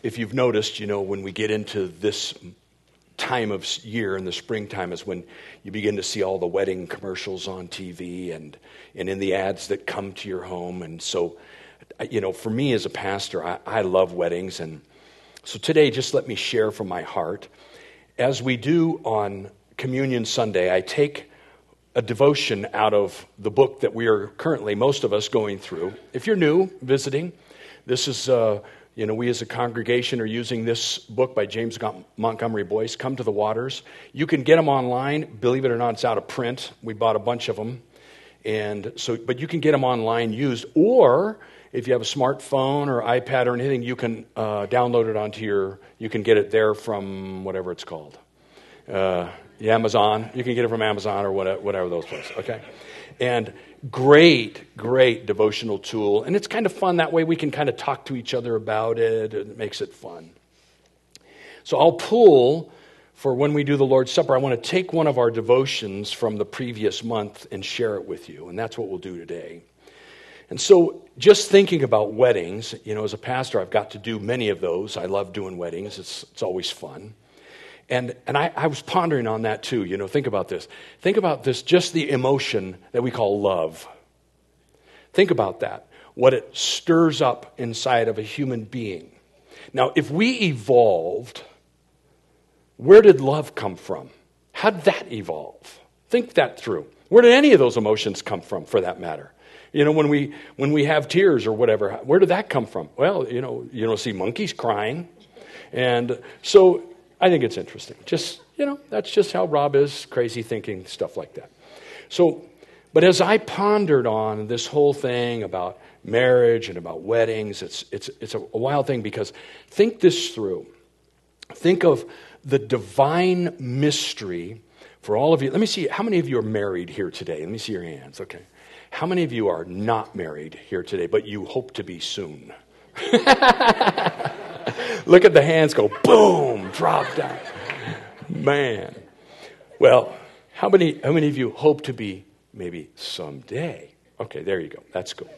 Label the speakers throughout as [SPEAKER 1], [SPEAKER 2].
[SPEAKER 1] if you've noticed, when we get into this time of year in the springtime is when you begin to see all the wedding commercials on TV and in the ads that come to your home. And so, for me as a pastor, I love weddings. And so today, just let me share from my heart. As we do on Communion Sunday, I take a devotion out of the book that we are currently, most of us, going through. If you're new, visiting, this is, we as a congregation are using this book by James Montgomery Boyce, Come to the Waters. You can get them online. Believe it or not, it's out of print. We bought a bunch of them. But you can get them online used. Or if you have a smartphone or iPad or anything, you can download it you can get it there from whatever it's called. Amazon. You can get it from Amazon or whatever those places, okay? And great devotional tool. And it's kind of fun. That way we can kind of talk to each other about it. It makes it fun. So I'll pull, for when we do the Lord's Supper, I want to take one of our devotions from the previous month and share it with you. And that's what we'll do today. And so just thinking about weddings, as a pastor, I've got to do many of those. I love doing weddings. It's always fun. And I was pondering on that too. Think about this. Think about this, just the emotion that we call love. Think about that, what it stirs up inside of a human being. Now, if we evolved, where did love come from? How did that evolve? Think that through. Where did any of those emotions come from, for that matter? When we have tears or whatever, where did that come from? Well, you don't see monkeys crying. And so I think it's interesting. Just, that's just how Rob is, crazy thinking, stuff like that. So, but as I pondered on this whole thing about marriage and about weddings, it's a wild thing, because think this through. Think of the divine mystery for all of you. Let me see, how many of you are married here today? Let me see your hands. Okay. How many of you are not married here today, but you hope to be soon? Look at the hands go, boom, drop down. Man. Well, how many of you hope to be maybe someday? Okay, there you go. That's cool.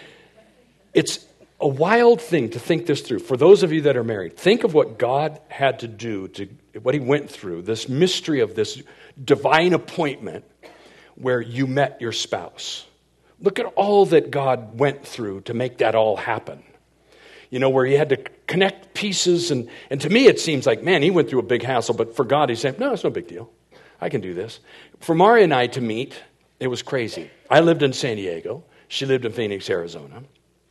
[SPEAKER 1] It's a wild thing to think this through. For those of you that are married, think of what God had to do, what he went through, this mystery of this divine appointment where you met your spouse. Look at all that God went through to make that all happen. Where he had to connect pieces. And to me, it seems like, man, he went through a big hassle. But for God, he said, no, it's no big deal. I can do this. For Mari and I to meet, it was crazy. I lived in San Diego. She lived in Phoenix, Arizona.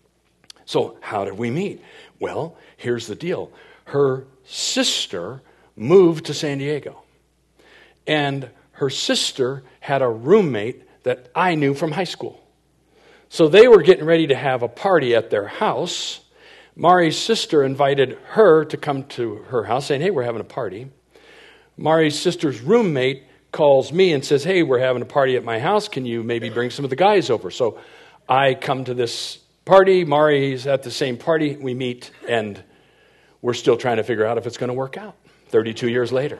[SPEAKER 1] So how did we meet? Well, here's the deal. Her sister moved to San Diego. And her sister had a roommate that I knew from high school. So they were getting ready to have a party at their house. Mari's sister invited her to come to her house, saying, hey, we're having a party. Mari's sister's roommate calls me and says, hey, we're having a party at my house. Can you maybe bring some of the guys over? So I come to this party. Mari's at the same party. We meet, and we're still trying to figure out if it's going to work out 32 years later.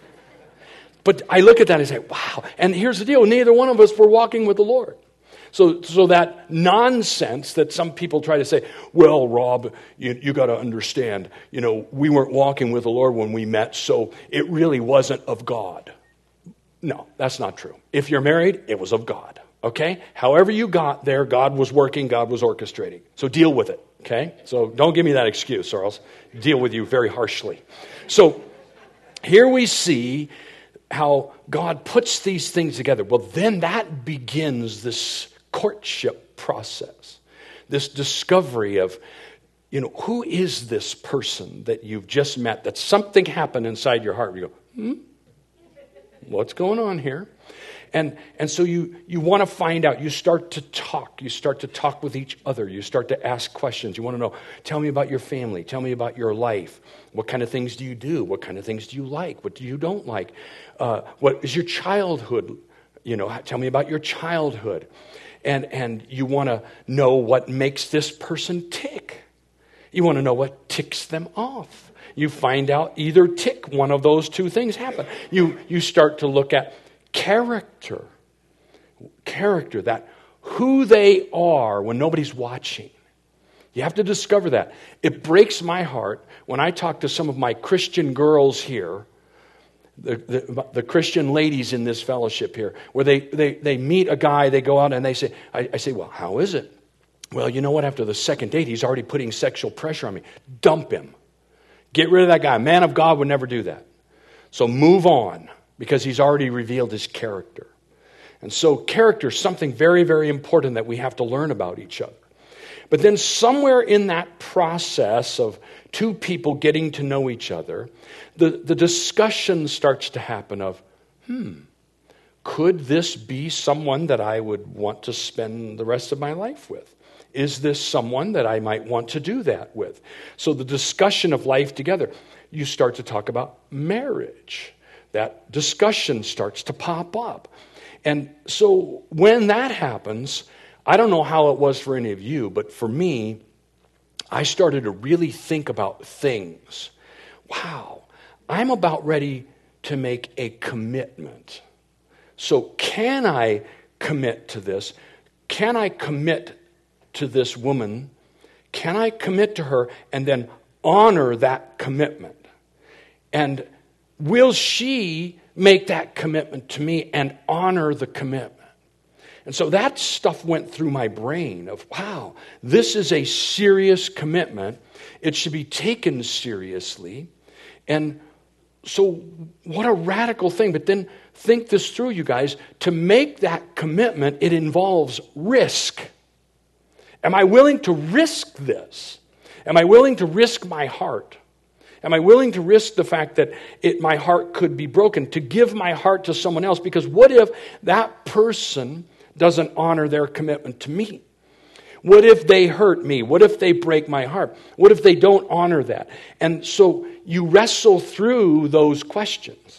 [SPEAKER 1] But I look at that and I say, wow. And here's the deal. Neither one of us were walking with the Lord. So that nonsense that some people try to say, well, Rob, you got to understand, we weren't walking with the Lord when we met, so it really wasn't of God. No, that's not true. If you're married, it was of God, okay? However you got there, God was working, God was orchestrating. So deal with it, okay? So don't give me that excuse, or else I'll deal with you very harshly. So here we see how God puts these things together. Well, then that begins this courtship process, this discovery of, who is this person that you've just met, that something happened inside your heart. You go, what's going on here? And so you want to find out. You start to talk. You start to talk with each other. You start to ask questions. You want to know, tell me about your family. Tell me about your life. What kind of things do you do? What kind of things do you like? What do you don't like? What is your childhood? Tell me about your childhood. And you want to know what makes this person tick. You want to know what ticks them off. You find out either tick, one of those two things happen. You start to look at character, that who they are when nobody's watching. You have to discover that. It breaks my heart when I talk to some of my Christian girls here, the Christian ladies in this fellowship here, where they meet a guy, they go out and they say, I say, well, how is it? Well, you know what? After the second date, he's already putting sexual pressure on me. Dump him. Get rid of that guy. A man of God would never do that. So move on, because he's already revealed his character. And so character is something very, very important that we have to learn about each other. But then somewhere in that process of two people getting to know each other, the discussion starts to happen of, could this be someone that I would want to spend the rest of my life with? Is this someone that I might want to do that with? So the discussion of life together, you start to talk about marriage. That discussion starts to pop up. And so when that happens, I don't know how it was for any of you, but for me, I started to really think about things. Wow, I'm about ready to make a commitment. So can I commit to this? Can I commit to this woman? Can I commit to her and then honor that commitment? And will she make that commitment to me and honor the commitment? And so that stuff went through my brain of, wow, this is a serious commitment. It should be taken seriously. And so what a radical thing. But then think this through, you guys. To make that commitment, it involves risk. Am I willing to risk this? Am I willing to risk my heart? Am I willing to risk the fact that my heart could be broken, to give my heart to someone else? Because what if that person doesn't honor their commitment to me? What if they hurt me? What if they break my heart? What if they don't honor that? And so you wrestle through those questions.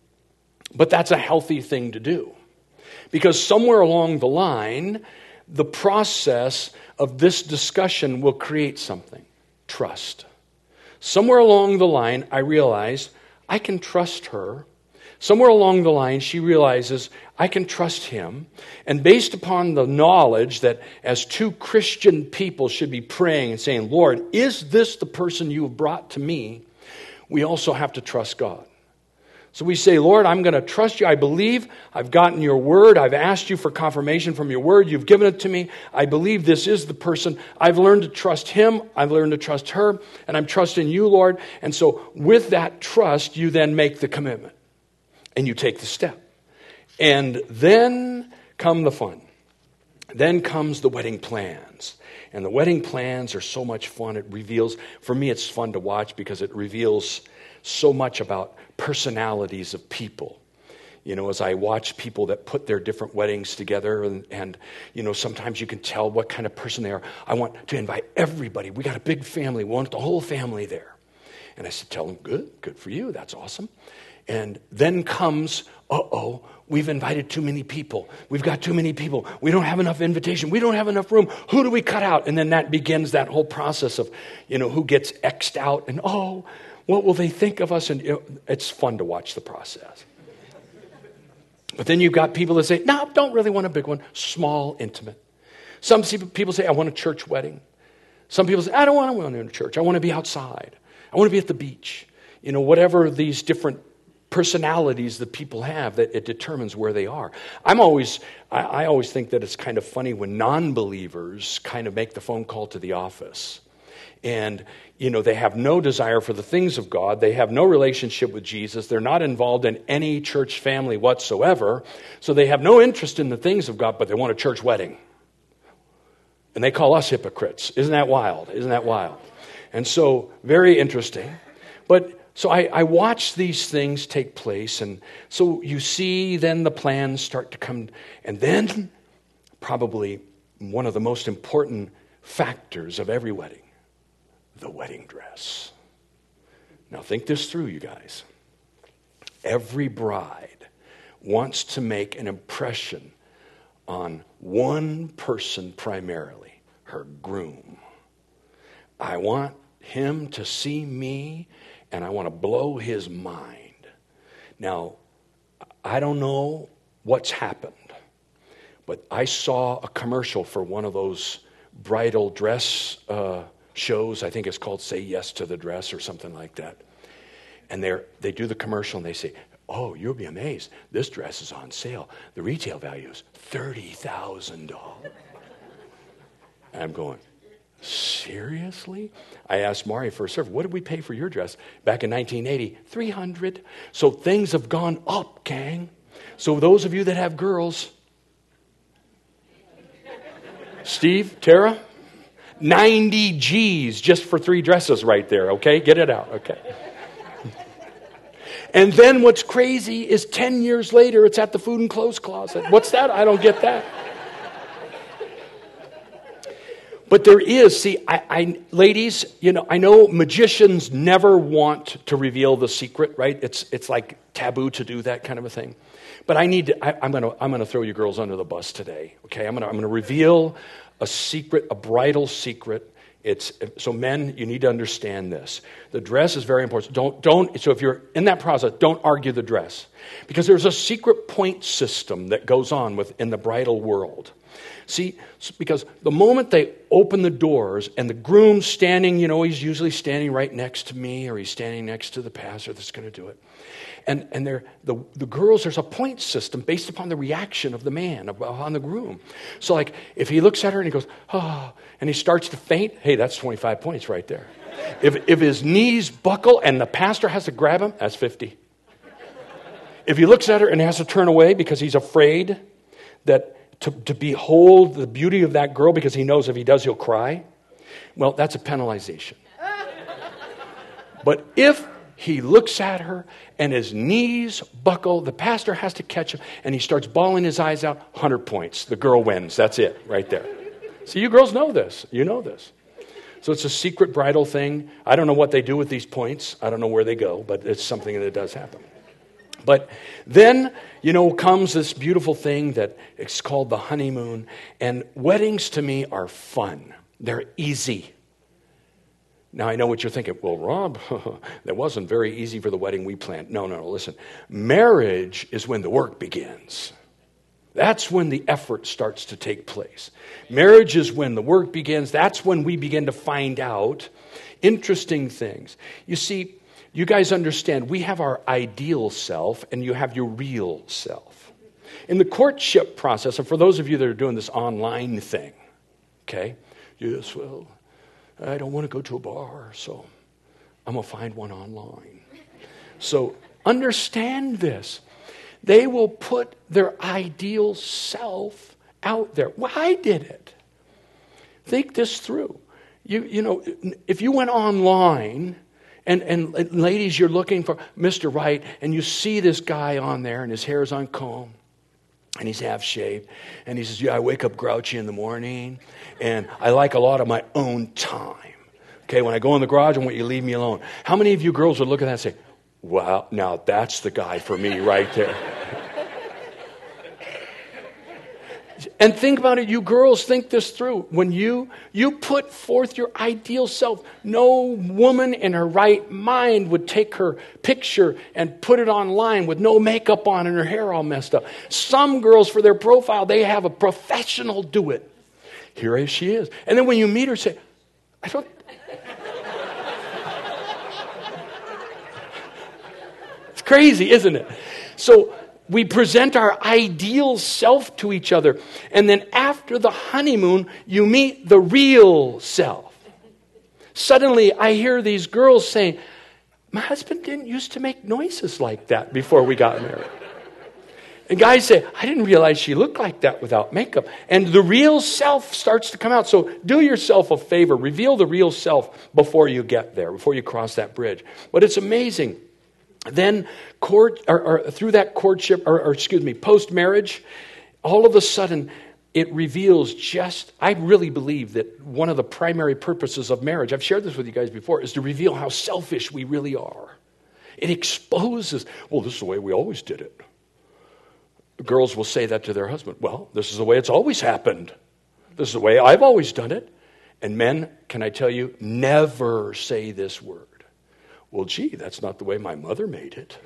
[SPEAKER 1] But that's a healthy thing to do. Because somewhere along the line, the process of this discussion will create something. Trust. Somewhere along the line, I realized I can trust her. Somewhere along the line, she realizes I can trust him. And based upon the knowledge that as two Christian people should be praying and saying, Lord, is this the person you have brought to me? We also have to trust God. So we say, Lord, I'm going to trust you. I believe I've gotten your word. I've asked you for confirmation from your word. You've given it to me. I believe this is the person. I've learned to trust him. I've learned to trust her. And I'm trusting you, Lord. And so with that trust, you then make the commitment. And you take the step. And then come the fun. Then comes the wedding plans. And the wedding plans are so much fun. It reveals, for me, it's fun to watch because it reveals so much about personalities of people. You know, as I watch people that put their different weddings together and you know, sometimes you can tell what kind of person they are. I want to invite everybody. We got a big family. We want the whole family there. And I said, tell them, good for you. That's awesome. And then comes, we've invited too many people. We've got too many people. We don't have enough invitation. We don't have enough room. Who do we cut out? And then that begins that whole process of, you know, who gets X'd out and, what will they think of us? And you know, it's fun to watch the process. But then you've got people that say, no, don't really want a big one. Small, intimate. Some people say, I want a church wedding. Some people say, I don't want to go to church. I want to be outside. I want to be at the beach. You know, whatever these different personalities that people have, that it determines where they are. I always think that it's kind of funny when non-believers kind of make the phone call to the office. And, you know, they have no desire for the things of God. They have no relationship with Jesus. They're not involved in any church family whatsoever. So they have no interest in the things of God, but they want a church wedding. And they call us hypocrites. Isn't that wild? Isn't that wild? And so, very interesting. But so I watch these things take place. And so you see then the plans start to come. And then probably one of the most important factors of every wedding, the wedding dress. Now think this through, you guys. Every bride wants to make an impression on one person primarily, her groom. I want him to see me and I want to blow his mind. Now, I don't know what's happened, but I saw a commercial for one of those bridal dress shows. I think it's called Say Yes to the Dress or something like that. And they do the commercial and they say, oh, you'll be amazed. This dress is on sale. The retail value is $30,000. And I'm going, seriously? I asked Mari for a server, what did we pay for your dress? Back in 1980, $300. So things have gone up, gang. So those of you that have girls, Steve, Tara, 90 G's just for 3 dresses right there, okay? Get it out, okay? And then what's crazy is 10 years later, it's at the food and clothes closet. What's that? I don't get that. But there is, see, ladies, I know magicians never want to reveal the secret, right? It's like taboo to do that kind of a thing. But I'm gonna throw you girls under the bus today, okay? I'm gonna reveal a secret, a bridal secret. So men, you need to understand this. The dress is very important. So if you're in that process, don't argue the dress. Because there's a secret point system that goes on in the bridal world. See, because the moment they open the doors and the groom's standing, he's usually standing right next to me or he's standing next to the pastor that's going to do it. And the girls, there's a point system based upon the reaction of the man, on the groom. So like, if he looks at her and he goes, oh, and he starts to faint, hey, that's 25 points right there. If his knees buckle and the pastor has to grab him, that's 50. If he looks at her and has to turn away because he's afraid that to behold the beauty of that girl because he knows if he does, he'll cry, well, that's a penalization. But if he looks at her and his knees buckle, the pastor has to catch him, and he starts bawling his eyes out, 100 points. The girl wins. That's it right there. So you girls know this. You know this. So it's a secret bridal thing. I don't know what they do with these points. I don't know where they go, but it's something that does happen. But then, comes this beautiful thing that it's called the honeymoon. And weddings to me are fun. They're easy. Now, I know what you're thinking. Well, Rob, that wasn't very easy for the wedding we planned. No, listen. Marriage is when the work begins. That's when the effort starts to take place. Marriage is when the work begins. That's when we begin to find out interesting things. You see, you guys understand, we have our ideal self and you have your real self. In the courtship process, and for those of you that are doing this online thing, okay, yes, well, I don't want to go to a bar, so I'm going to find one online. So understand this. They will put their ideal self out there. Well, I did it. Think this through. If you went online, and ladies, you're looking for Mr. Right, and you see this guy on there, and his hair's uncombed, and he's half shaved, and he says, yeah, I wake up grouchy in the morning, and I like a lot of my own time. Okay, when I go in the garage, I want you to leave me alone. How many of you girls would look at that and say, wow, now that's the guy for me right there. And think about it, you girls, think this through. When you put forth your ideal self, no woman in her right mind would take her picture and put it online with no makeup on and her hair all messed up. Some girls, for their profile, they have a professional do it. Here she is. And then when you meet her, say, I don't... It's crazy, isn't it? So we present our ideal self to each other. And then after the honeymoon, you meet the real self. Suddenly, I hear these girls saying, my husband didn't used to make noises like that before we got married. And guys say, I didn't realize she looked like that without makeup. And the real self starts to come out. So do yourself a favor. Reveal the real self before you get there, before you cross that bridge. But it's amazing. Then through that courtship, post-marriage, all of a sudden it reveals I really believe that one of the primary purposes of marriage, I've shared this with you guys before, is to reveal how selfish we really are. It exposes, well, this is the way we always did it. Girls will say that to their husband. Well, this is the way it's always happened. This is the way I've always done it. And men, can I tell you, never say this word. Well, gee, that's not the way my mother made it.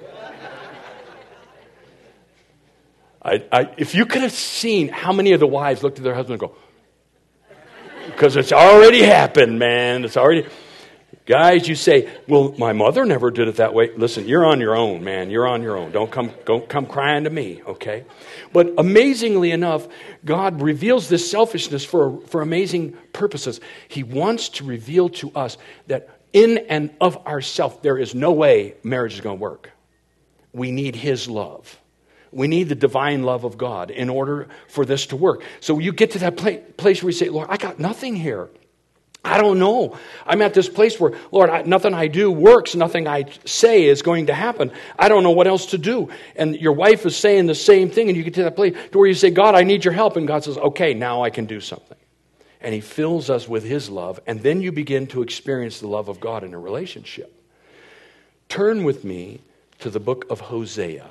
[SPEAKER 1] If you could have seen how many of the wives looked at their husband and go, because it's already happened, man. It's already... Guys, you say, well, my mother never did it that way. Listen, you're on your own, man. You're on your own. Don't come crying to me, okay? But amazingly enough, God reveals this selfishness for amazing purposes. He wants to reveal to us that in and of ourselves, there is no way marriage is going to work. We need His love. We need the divine love of God in order for this to work. So you get to that place where you say, Lord, I got nothing here. I don't know. I'm at this place where, Lord, nothing I do works. Nothing I say is going to happen. I don't know what else to do. And your wife is saying the same thing, and you get to that place to where you say, God, I need your help. And God says, okay, now I can do something. And He fills us with His love, and then you begin to experience the love of God in a relationship. Turn with me to the book of Hosea.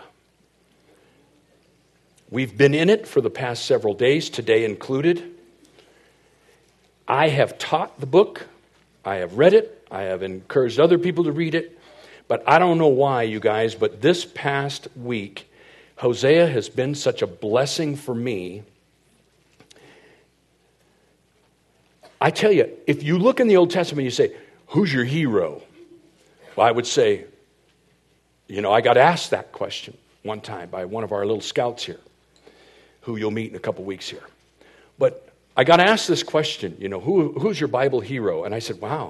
[SPEAKER 1] We've been in it for the past several days, today included. I have taught the book, I have read it, I have encouraged other people to read it, but I don't know why, you guys, but this past week, Hosea has been such a blessing for me. I tell you, if you look in the Old Testament, you say, who's your hero? Well, I would say, I got asked that question one time by one of our little scouts here, who you'll meet in a couple weeks here. But I got asked this question, who's your Bible hero? And I said, wow,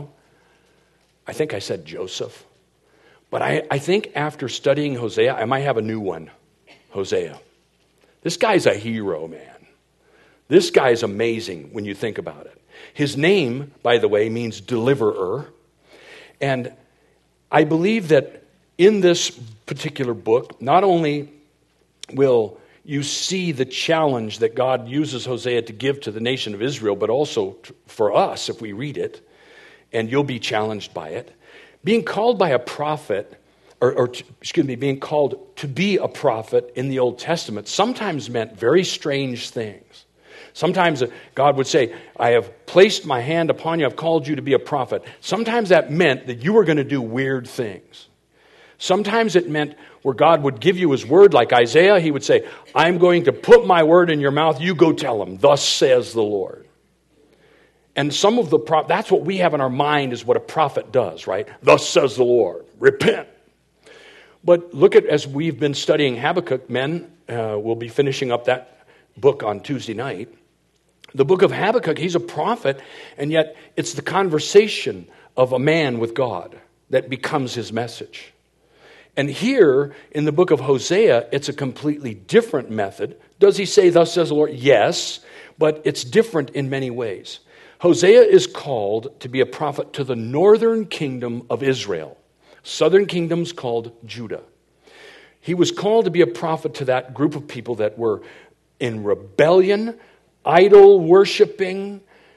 [SPEAKER 1] I think I said Joseph. But I think after studying Hosea, I might have a new one, Hosea. This guy's a hero, man. This guy's amazing when you think about it. His name, by the way, means deliverer. And I believe that in this particular book, not only will you see the challenge that God uses Hosea to give to the nation of Israel, but also for us if we read it, and you'll be challenged by it. Being called by a prophet, being called to be a prophet in the Old Testament sometimes meant very strange things. Sometimes God would say, I have placed my hand upon you, I've called you to be a prophet. Sometimes that meant that you were going to do weird things. Sometimes it meant where God would give you His word, like Isaiah, He would say, I'm going to put my word in your mouth, you go tell them, thus says the Lord. And some of that's what we have in our mind is what a prophet does, right? Thus says the Lord, repent. But look at, as we've been studying Habakkuk, men, we'll be finishing up that book on Tuesday night. The book of Habakkuk, he's a prophet, and yet it's the conversation of a man with God that becomes his message. And here in the book of Hosea, it's a completely different method. Does he say, thus says the Lord? Yes, but it's different in many ways. Hosea is called to be a prophet to the northern kingdom of Israel. Southern kingdom's called Judah. He was called to be a prophet to that group of people that were in rebellion, idol-worshiping,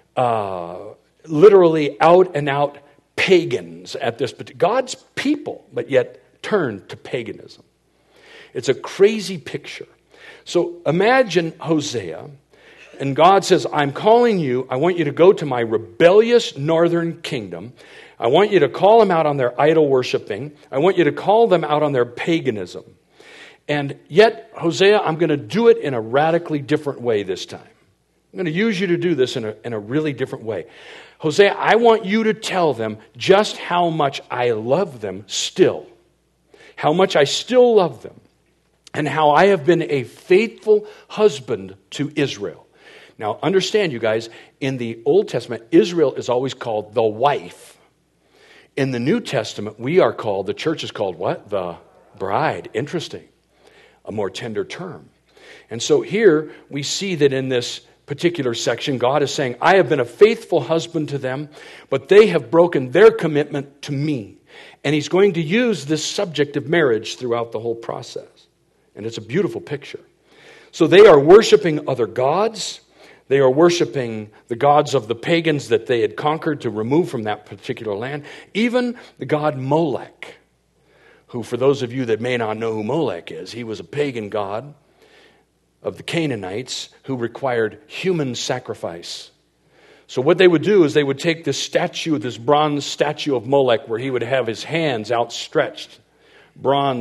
[SPEAKER 1] literally out-and-out pagans at this particular... God's people, but yet turned to paganism. It's a crazy picture. So imagine Hosea, and God says, I'm calling you, I want you to go to my rebellious northern kingdom. I want you to call them out on their idol worshiping. I want you to call them out on their paganism. And yet, Hosea, I'm going to do it in a radically different way this time. I'm going to use you to do this in a really different way. Hosea, I want you to tell them just how much I love them still. How much I still love them, and how I have been a faithful husband to Israel. Now, understand, you guys, in the Old Testament, Israel is always called the wife. In the New Testament, the church is called what? The bride. Interesting. A more tender term. And so here we see that in this particular section, God is saying, I have been a faithful husband to them, but they have broken their commitment to me. And He's going to use this subject of marriage throughout the whole process. And it's a beautiful picture. So they are worshiping other gods. They are worshiping the gods of the pagans that they had conquered to remove from that particular land. Even the god Molech, who, for those of you that may not know who Molech is, he was a pagan god of the Canaanites who required human sacrifice. So what they would do is they would take this bronze statue of Molech, where he would have his hands outstretched, bronze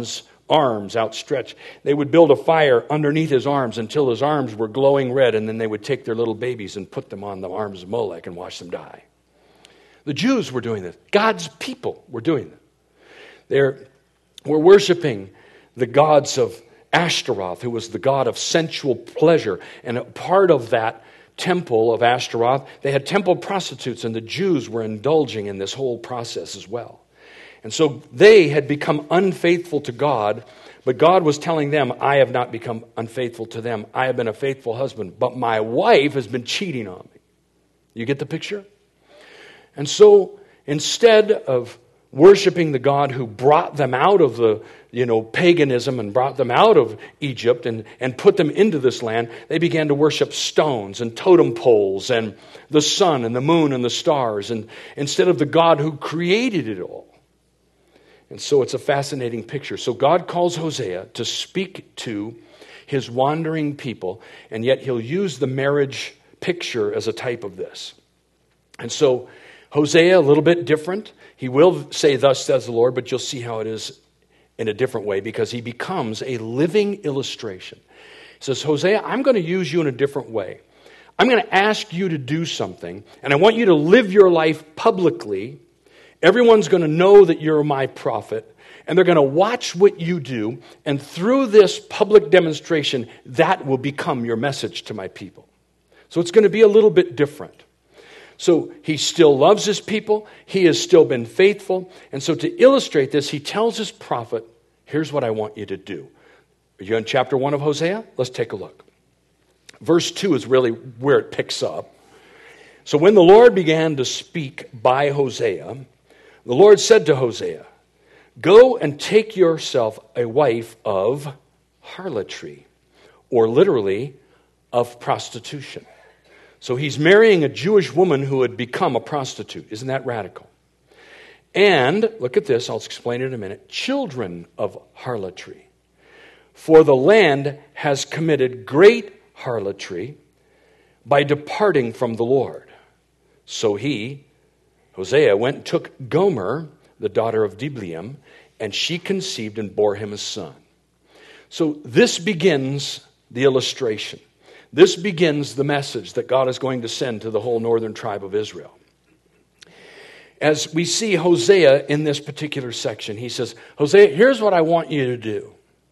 [SPEAKER 1] arms outstretched. They would build a fire underneath his arms until his arms were glowing red, and then they would take their little babies and put them on the arms of Molech and watch them die. The Jews were doing this. God's people were doing this. They were worshiping the gods of Ashtaroth, who was the god of sensual pleasure. And a part of that temple of Ashtaroth, they had temple prostitutes, and the Jews were indulging in this whole process as well. And so they had become unfaithful to God, but God was telling them, I have not become unfaithful to them. I have been a faithful husband, but my wife has been cheating on me. You get the picture? And so instead of worshiping the God who brought them out of the paganism and brought them out of Egypt and put them into this land, they began to worship stones and totem poles and the sun and the moon and the stars, and instead of the God who created it all. And so it's a fascinating picture. So God calls Hosea to speak to his wandering people, and yet he'll use the marriage picture as a type of this. And so Hosea, a little bit different. He will say, thus says the Lord, but you'll see how it is in a different way, because he becomes a living illustration. He says, Hosea, I'm going to use you in a different way. I'm going to ask you to do something, and I want you to live your life publicly. Everyone's going to know that you're my prophet, and they're going to watch what you do, and through this public demonstration, that will become your message to my people. So it's going to be a little bit different. So he still loves his people. He has still been faithful. And so to illustrate this, he tells his prophet, here's what I want you to do. Are you in chapter 1 of Hosea? Let's take a look. Verse 2 is really where it picks up. So when the Lord began to speak by Hosea, the Lord said to Hosea, go and take yourself a wife of harlotry, or literally of prostitution. So he's marrying a Jewish woman who had become a prostitute. Isn't that radical? And, look at this, I'll explain it in a minute, children of harlotry. For the land has committed great harlotry by departing from the Lord. So he, Hosea, went and took Gomer, the daughter of Diblaim, and she conceived and bore him a son. So this begins the illustration. This begins the message that God is going to send to the whole northern tribe of Israel. As we see Hosea in this particular section, he says, Hosea, here's what I want you to do.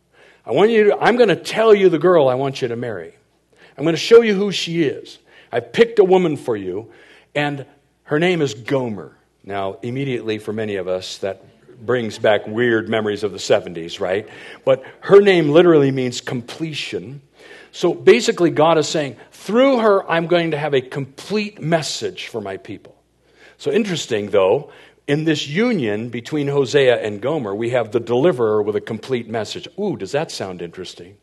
[SPEAKER 1] I'm going to tell you the girl I want you to marry. I'm going to show you who she is. I've picked a woman for you, and her name is Gomer. Now, immediately for many of us, that brings back weird memories of the 70s, right? But her name literally means completion. So basically, God is saying, through her, I'm going to have a complete message for my people. So interesting, though, in this union between Hosea and Gomer, we have the deliverer with a complete message. Ooh, does that sound interesting?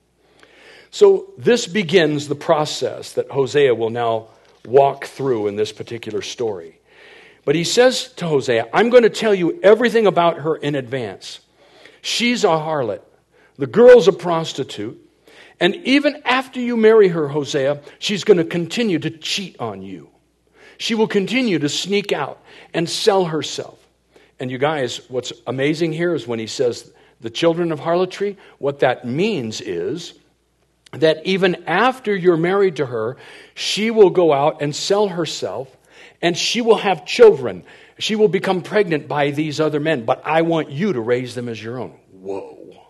[SPEAKER 1] So this begins the process that Hosea will now walk through in this particular story. But he says to Hosea, I'm going to tell you everything about her in advance. She's a harlot. The girl's a prostitute. And even after you marry her, Hosea, she's going to continue to cheat on you. She will continue to sneak out and sell herself. And you guys, what's amazing here is when he says the children of harlotry, what that means is that even after you're married to her, she will go out and sell herself, and she will have children. She will become pregnant by these other men, but I want you to raise them as your own. Whoa.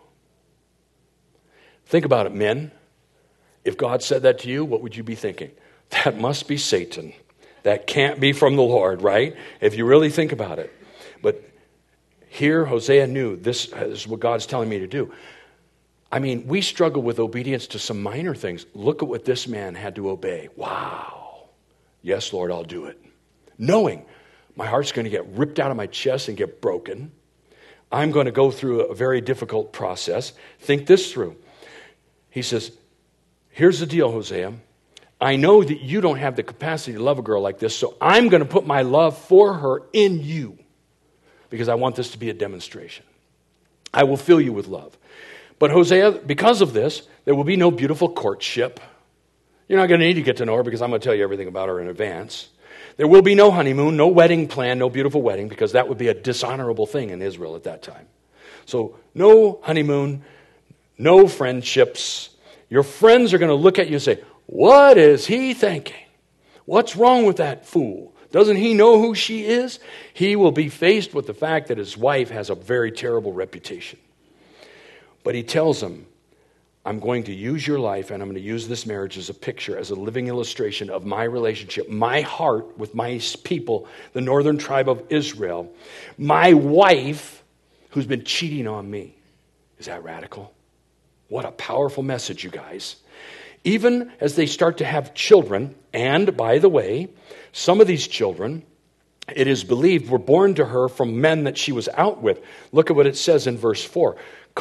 [SPEAKER 1] Think about it, men. If God said that to you, what would you be thinking? That must be Satan. That can't be from the Lord, right? If you really think about it. But here, Hosea knew this is what God's telling me to do. I mean, we struggle with obedience to some minor things. Look at what this man had to obey. Wow. Yes, Lord, I'll do it. Knowing my heart's going to get ripped out of my chest and get broken. I'm going to go through a very difficult process. Think this through. He says, here's the deal, Hosea. I know that you don't have the capacity to love a girl like this, so I'm going to put my love for her in you because I want this to be a demonstration. I will fill you with love. But Hosea, because of this, there will be no beautiful courtship. You're not going to need to get to know her because I'm going to tell you everything about her in advance. There will be no honeymoon, no wedding plan, no beautiful wedding, because that would be a dishonorable thing in Israel at that time. So no honeymoon, no friendships. Your friends are going to look at you and say, what is he thinking? What's wrong with that fool? Doesn't he know who she is? He will be faced with the fact that his wife has a very terrible reputation. But he tells them, I'm going to use your life and I'm going to use this marriage as a picture, as a living illustration of my relationship, my heart with my people, the northern tribe of Israel, my wife who's been cheating on me. Is that radical? What a powerful message, you guys. Even as they start to have children, and by the way, some of these children, it is believed, were born to her from men that she was out with. Look at what it says in verse 4.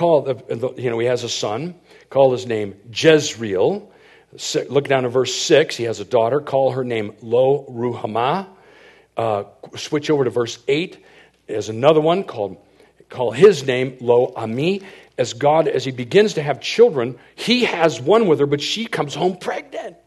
[SPEAKER 1] He has a son, call his name Jezreel. Look down to verse 6. He has a daughter, call her name Lo Ruhamah. Switch over to verse 8. There's another one, call his name Lo Ami. As he begins to have children, he has one with her, but she comes home pregnant.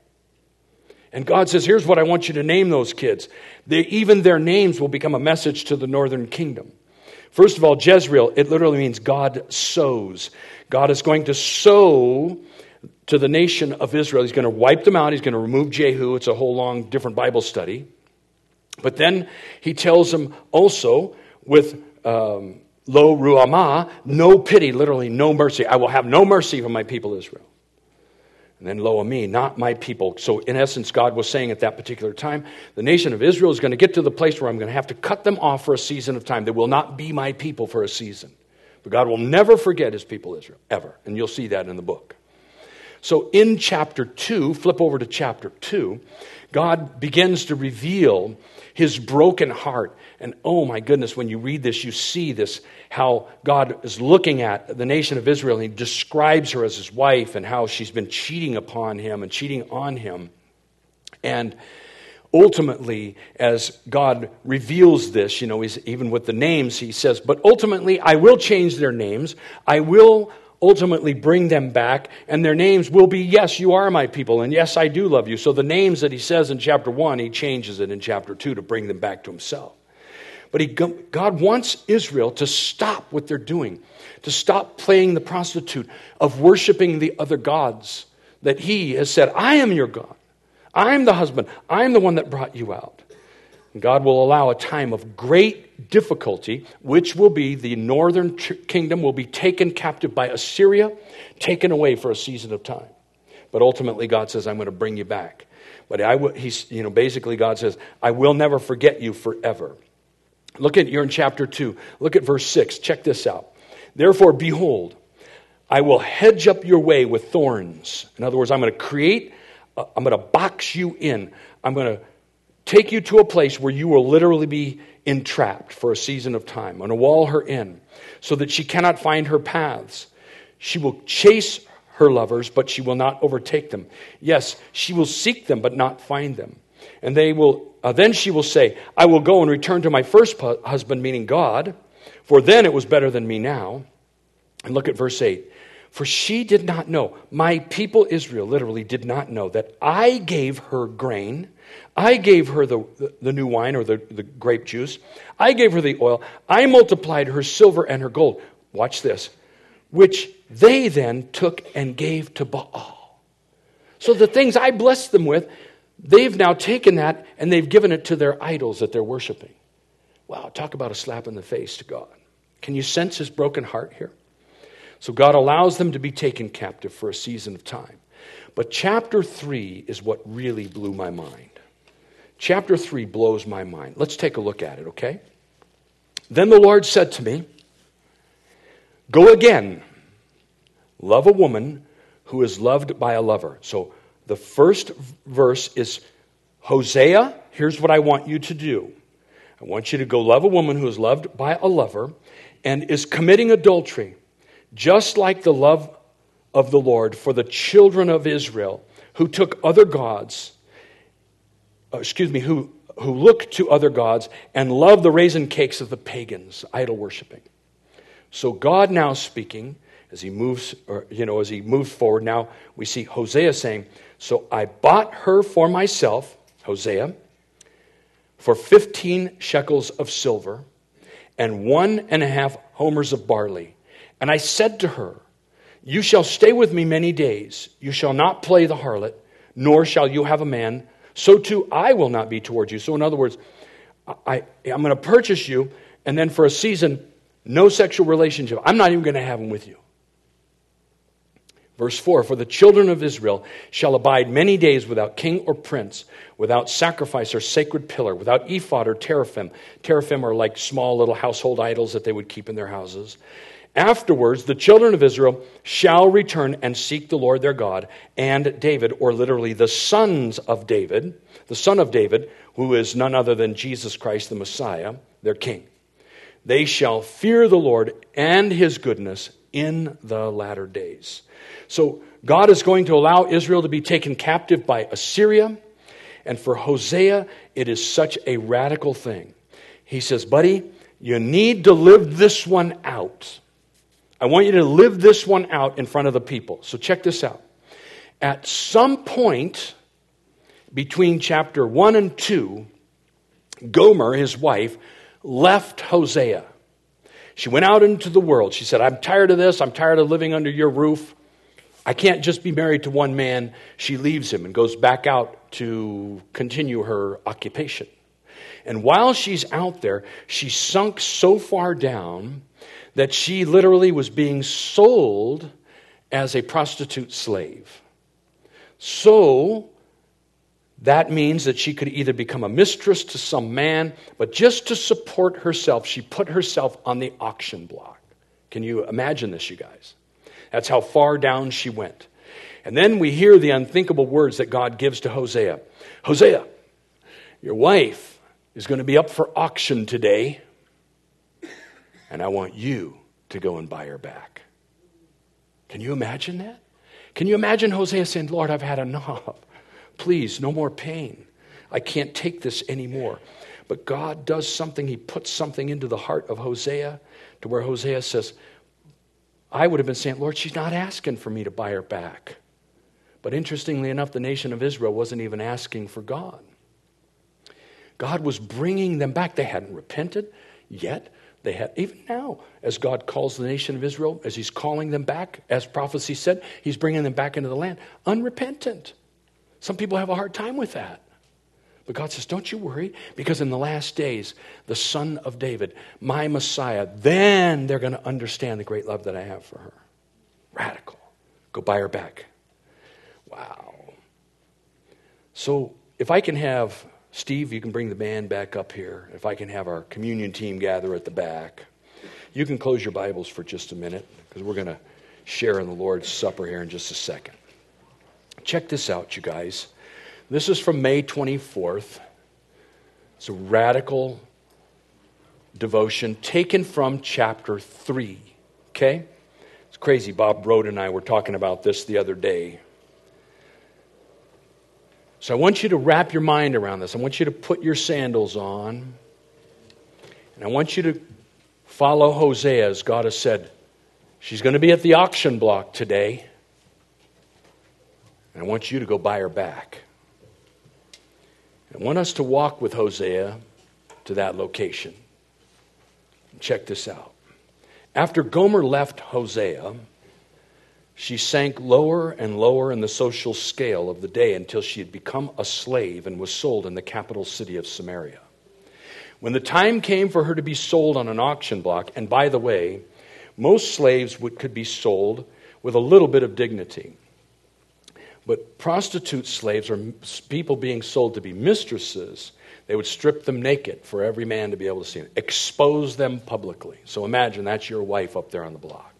[SPEAKER 1] And God says, here's what I want you to name those kids. Even their names will become a message to the northern kingdom. First of all, Jezreel, it literally means God sows. God is going to sow to the nation of Israel. He's going to wipe them out. He's going to remove Jehu. It's a whole long different Bible study. But then he tells them also with Lo Ruhamah, no pity, literally no mercy. I will have no mercy for my people Israel. And then Lo Ami, not my people. So in essence, God was saying at that particular time, the nation of Israel is going to get to the place where I'm going to have to cut them off for a season of time. They will not be my people for a season. But God will never forget his people Israel, ever. And you'll see that in the book. So in chapter 2, flip over to chapter 2, God begins to reveal his broken heart. And oh my goodness, when you read this, you see this, how God is looking at the nation of Israel. And he describes her as his wife and how she's been cheating upon him and cheating on him. And ultimately, as God reveals this, even with the names, he says, but ultimately I will change their names. I will ultimately bring them back, and their names will be, yes, you are my people, and yes, I do love you. So the names that he says in chapter 1, he changes it in chapter 2 to bring them back to himself. But God wants Israel to stop what they're doing, to stop playing the prostitute of worshiping the other gods that he has said, I am your God. I'm the husband. I'm the one that brought you out. And God will allow a time of great difficulty, which will be the northern kingdom will be taken captive by Assyria, taken away for a season of time. But ultimately, God says, I'm going to bring you back. But basically God says, I will never forget you forever. You're in chapter 2. Look at verse 6. Check this out. Therefore, behold, I will hedge up your way with thorns. In other words, I'm going to box you in. I'm going to take you to a place where you will literally be entrapped for a season of time. I'm going to wall her in so that she cannot find her paths. She will chase her lovers, but she will not overtake them. Yes, she will seek them, but not find them. And then she will say, I will go and return to my first husband, meaning God, for then it was better than me now. And look at verse 8. For she did not know, my people Israel literally did not know that I gave her grain, I gave her the new wine or the grape juice, I gave her the oil, I multiplied her silver and her gold. Watch this. Which they then took and gave to Baal. So the things I blessed them with, they've now taken that and they've given it to their idols that they're worshiping. Wow, talk about a slap in the face to God. Can you sense his broken heart here? So God allows them to be taken captive for a season of time. But chapter 3 is what really blew my mind. Chapter 3 blows my mind. Let's take a look at it, okay? Then the Lord said to me, go again, love a woman who is loved by a lover. So the first verse is, Hosea, here's what I want you to do. I want you to go love a woman who is loved by a lover and is committing adultery, just like the love of the Lord for the children of Israel who took other gods, who looked to other gods and loved the raisin cakes of the pagans, idol worshiping. So God now speaking, as he moves forward, now we see Hosea saying, so I bought her for myself, Hosea, for 15 shekels of silver, and 1.5 homers of barley. And I said to her, you shall stay with me many days. You shall not play the harlot, nor shall you have a man. So too I will not be toward you. So in other words, I'm going to purchase you, and then for a season, no sexual relationship. I'm not even going to have them with you. Verse 4, for the children of Israel shall abide many days without king or prince, without sacrifice or sacred pillar, without ephod or teraphim. Teraphim are like small little household idols that they would keep in their houses. Afterwards, the children of Israel shall return and seek the Lord their God and David, or literally the sons of David, the son of David, who is none other than Jesus Christ the Messiah, their king. They shall fear the Lord and his goodness in the latter days. So God is going to allow Israel to be taken captive by Assyria. And for Hosea, it is such a radical thing. He says, buddy, you need to live this one out. I want you to live this one out in front of the people. So check this out. At some point between chapter 1 and 2, Gomer, his wife, left Hosea. She went out into the world. She said, I'm tired of this. I'm tired of living under your roof. I can't just be married to one man. She leaves him and goes back out to continue her occupation. And while she's out there, she sunk so far down that she literally was being sold as a prostitute slave. So that means that she could either become a mistress to some man, but just to support herself, she put herself on the auction block. Can you imagine this, you guys? That's how far down she went. And then we hear the unthinkable words that God gives to Hosea. Hosea, your wife is going to be up for auction today, and I want you to go and buy her back. Can you imagine that? Can you imagine Hosea saying, Lord, I've had enough. Please, no more pain. I can't take this anymore. But God does something. He puts something into the heart of Hosea to where Hosea says, I would have been saying, Lord, she's not asking for me to buy her back. But interestingly enough, the nation of Israel wasn't even asking for God. God was bringing them back. They hadn't repented yet. They had, even now, as God calls the nation of Israel, as he's calling them back, as prophecy said, he's bringing them back into the land, unrepentant. Some people have a hard time with that. But God says, don't you worry, because in the last days, the son of David, my Messiah, then they're going to understand the great love that I have for her. Radical. Go buy her back. Wow. So if I can have, Steve, you can bring the band back up here. If I can have our communion team gather at the back. You can close your Bibles for just a minute, because we're going to share in the Lord's Supper here in just a second. Check this out, you guys. This is from May 24th. It's a radical devotion taken from chapter 3. Okay? It's crazy. Bob Broad and I were talking about this the other day. So I want you to wrap your mind around this. I want you to put your sandals on. And I want you to follow Hosea, as God has said. She's going to be at the auction block today. And I want you to go buy her back. I want us to walk with Hosea to that location. Check this out. After Gomer left Hosea, she sank lower and lower in the social scale of the day until she had become a slave and was sold in the capital city of Samaria. When the time came for her to be sold on an auction block, and by the way, most slaves could be sold with a little bit of dignity. But prostitute slaves, or people being sold to be mistresses, they would strip them naked for every man to be able to see them, expose them publicly. So imagine that's your wife up there on the block.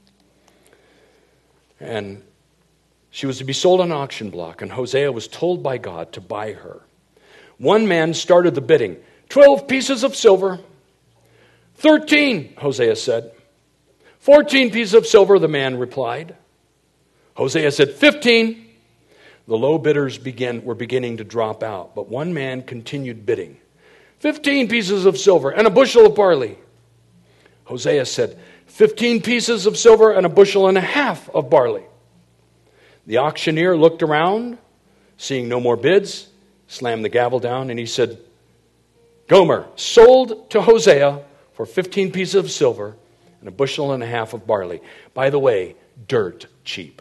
[SPEAKER 1] And she was to be sold on an auction block, and Hosea was told by God to buy her. One man started the bidding. 12 pieces of silver. 13, Hosea said. 14 pieces of silver, the man replied. Hosea said, 15. The low bidders were beginning to drop out, but one man continued bidding. 15 pieces of silver and a bushel of barley. Hosea said, 15 pieces of silver and a bushel and a half of barley. The auctioneer looked around, seeing no more bids, slammed the gavel down, and he said, Gomer, sold to Hosea for 15 pieces of silver and a bushel and a half of barley. By the way, dirt cheap.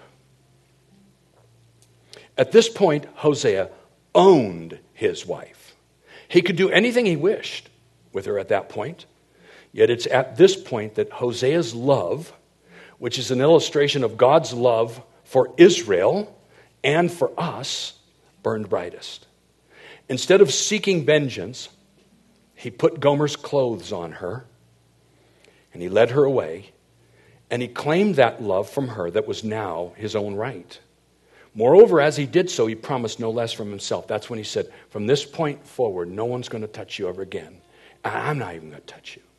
[SPEAKER 1] At this point, Hosea owned his wife. He could do anything he wished with her at that point. Yet it's at this point that Hosea's love, which is an illustration of God's love for Israel and for us, burned brightest. Instead of seeking vengeance, he put Gomer's clothes on her, and he led her away, and he claimed that love from her that was now his own right. Moreover, as he did so, he promised no less from himself. That's when he said, from this point forward, no one's going to touch you ever again. I'm not even going to touch you.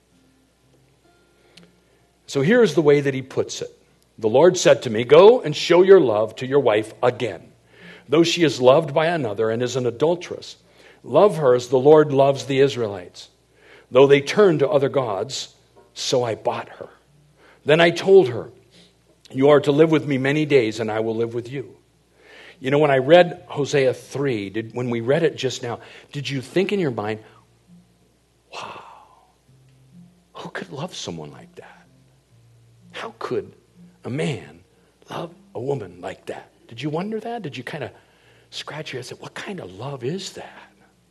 [SPEAKER 1] So here's the way that he puts it. The Lord said to me, go and show your love to your wife again. Though she is loved by another and is an adulteress, love her as the Lord loves the Israelites. Though they turned to other gods, so I bought her. Then I told her, you are to live with me many days, and I will live with you. You know, when I read Hosea 3, when we read it just now, did you think in your mind, wow, who could love someone like that? How could a man love a woman like that? Did you wonder that? Did you kind of scratch your head and say, what kind of love is that?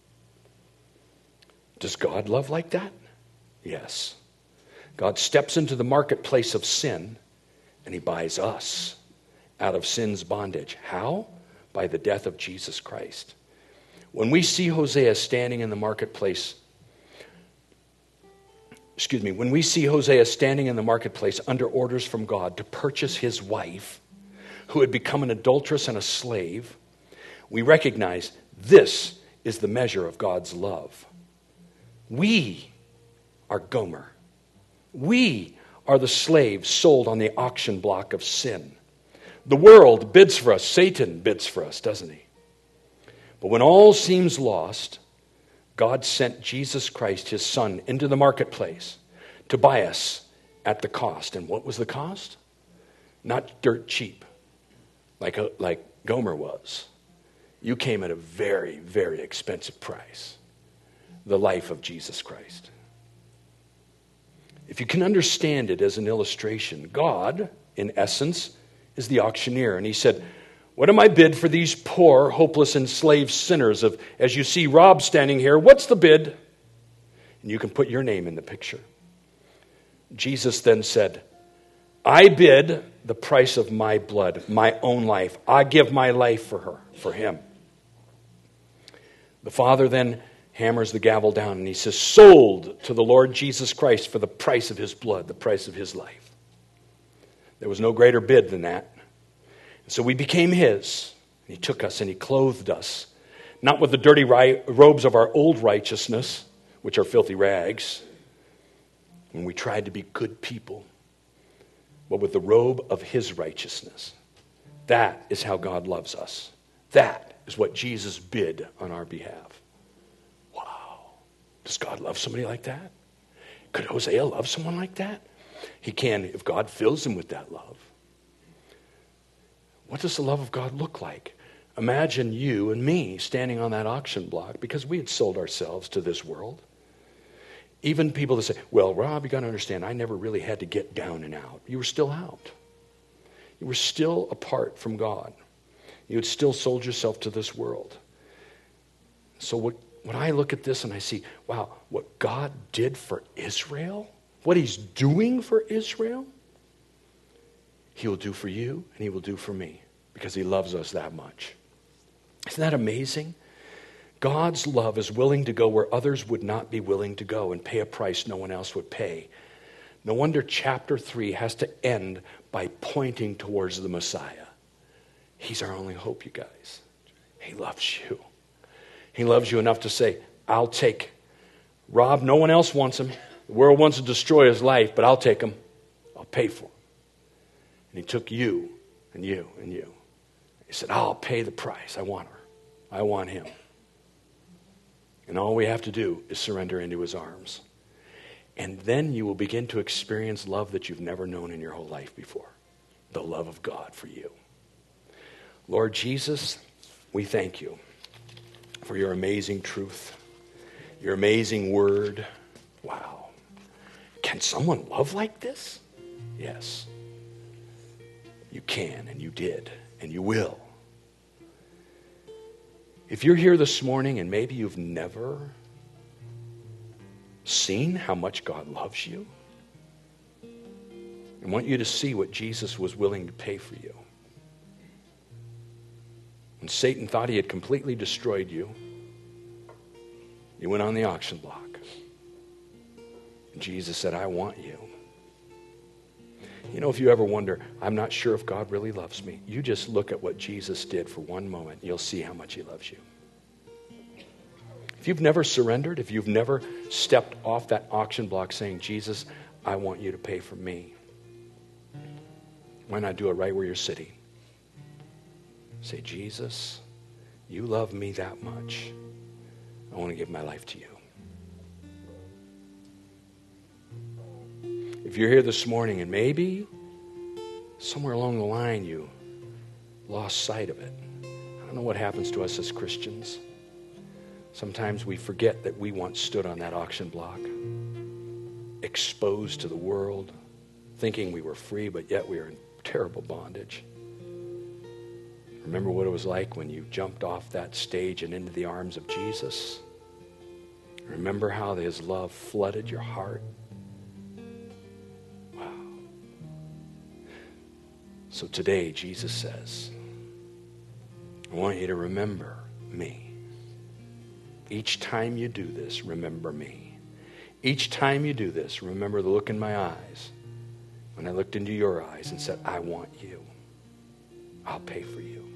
[SPEAKER 1] Does God love like that? Yes. God steps into the marketplace of sin, and he buys us out of sin's bondage. How? By the death of Jesus Christ. When we see Hosea standing in the marketplace, when we see Hosea standing in the marketplace under orders from God to purchase his wife, who had become an adulteress and a slave, we recognize this is the measure of God's love. We are Gomer. We are the slaves sold on the auction block of sin. The world bids for us. Satan bids for us, doesn't he? But when all seems lost, God sent Jesus Christ, his Son, into the marketplace to buy us at the cost. And what was the cost? Not dirt cheap, like Gomer was. You came at a very, very expensive price. The life of Jesus Christ. If you can understand it as an illustration, God, in essence, is the auctioneer. And he said, what am I bid for these poor, hopeless, enslaved sinners? As you see Rob standing here, what's the bid? And you can put your name in the picture. Jesus then said, I bid the price of my blood, my own life. I give my life for her, for him. The Father then hammers the gavel down and he says, sold to the Lord Jesus Christ for the price of his blood, the price of his life. There was no greater bid than that. And so we became his. He took us and he clothed us, not with the dirty robes of our old righteousness, which are filthy rags, when we tried to be good people, but with the robe of his righteousness. That is how God loves us. That is what Jesus bid on our behalf. Wow. Does God love somebody like that? Could Hosea love someone like that? He can if God fills him with that love. What does the love of God look like? Imagine you and me standing on that auction block because we had sold ourselves to this world. Even people that say, well, Rob, you got to understand, I never really had to get down and out. You were still out. You were still apart from God. You had still sold yourself to this world. So when I look at this and I see, wow, what God did for Israel, what he's doing for Israel, he will do for you and he will do for me because he loves us that much. Isn't that amazing? God's love is willing to go where others would not be willing to go and pay a price no one else would pay. No wonder chapter 3 has to end by pointing towards the Messiah. He's our only hope, you guys. He loves you. He loves you enough to say, I'll take Rob, no one else wants him. The world wants to destroy his life, but I'll take him. I'll pay for him. And he took you and you and you. He said, I'll pay the price. I want her. I want him. And all we have to do is surrender into his arms. And then you will begin to experience love that you've never known in your whole life before. The love of God for you. Lord Jesus, we thank you for your amazing truth, your amazing word. Wow. Can someone love like this? Yes. You can, and you did, and you will. If you're here this morning and maybe you've never seen how much God loves you, I want you to see what Jesus was willing to pay for you. When Satan thought he had completely destroyed you, he went on the auction block. And Jesus said, I want you. You know, if you ever wonder, I'm not sure if God really loves me, you just look at what Jesus did for one moment. You'll see how much he loves you. If you've never surrendered, if you've never stepped off that auction block saying, Jesus, I want you to pay for me, why not do it right where you're sitting? Say, Jesus, you love me that much. I want to give my life to you. If you're here this morning and maybe somewhere along the line you lost sight of it. I don't know what happens to us as Christians. Sometimes we forget that we once stood on that auction block, exposed to the world, thinking we were free, but yet we were in terrible bondage. Remember what it was like when you jumped off that stage and into the arms of Jesus? Remember how his love flooded your heart? Wow. So today, Jesus says, I want you to remember me. Each time you do this, remember me. Each time you do this, remember the look in my eyes when I looked into your eyes and said, I want you. I'll pay for you.